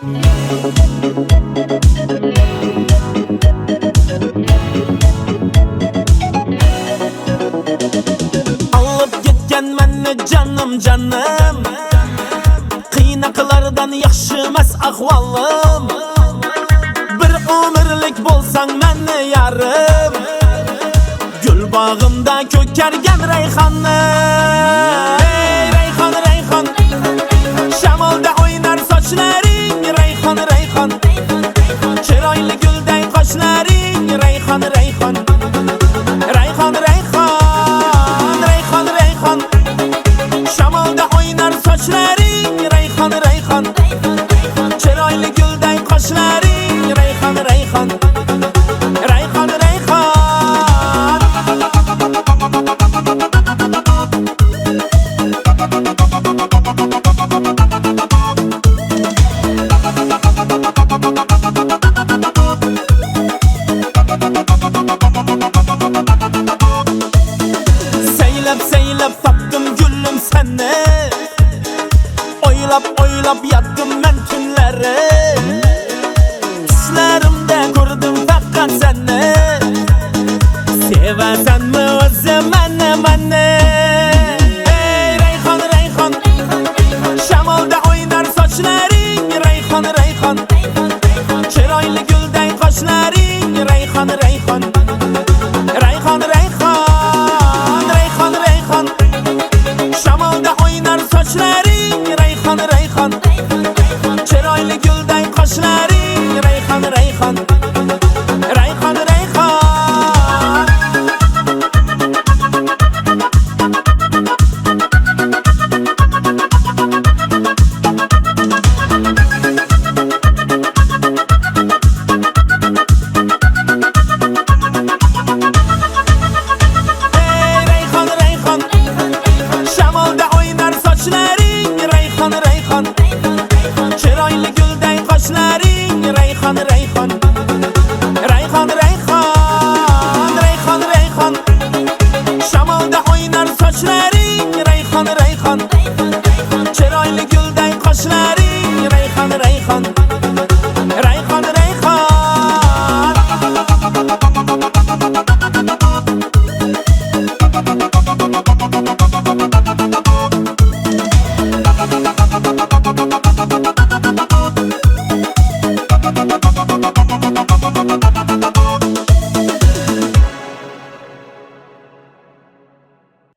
Alıp gitken meni canım canım, qiynaqlardan yaxshi emas ahvolim. Bir umrlik bo'lsang meni yarim, gul bog'imda ko'kargan rayhonnim. Rayhon rayhon, shamolda o'ynar sochlaring. Rayhon rayhon, chiroyli gulday qoshlaring. Rayhon rayhon, rayhon rayhon, rayhon rayhon, shamolda o'ynar sochlaring. Rayhon rayhon, chiroyli gulday qoshlaring. Rayhon rayhon, rayhon rayhon. Seylab tapdım gülüm seni, oylab yattım ben tünleri. Düşlerimde gördüm fakat seni, seversen mi özüm meni. Ey rayhon rayhon, shamolda o'ynar sochlaring. Rayhon rayhon, chiroyli gulday qoshlaring. Rayhon rayhon, rayhon rayhon, rayhon rayhon, shamolda o'ynar sochlaring. Rayhon rayhon, chiroyli gulday qoshlaring. Rayhon rayhon, rayhon rayhon. Rayhon rayhon, chiroyli gulday qoshlaring. Rayhon rayhon, rayhon rayhon, rayhon rayhon, shamolda o'ynar sochlaring. Rayhon rayhon, chiroyli gulday qoshlaring. Rayhon rayhon, rayhon rayhon.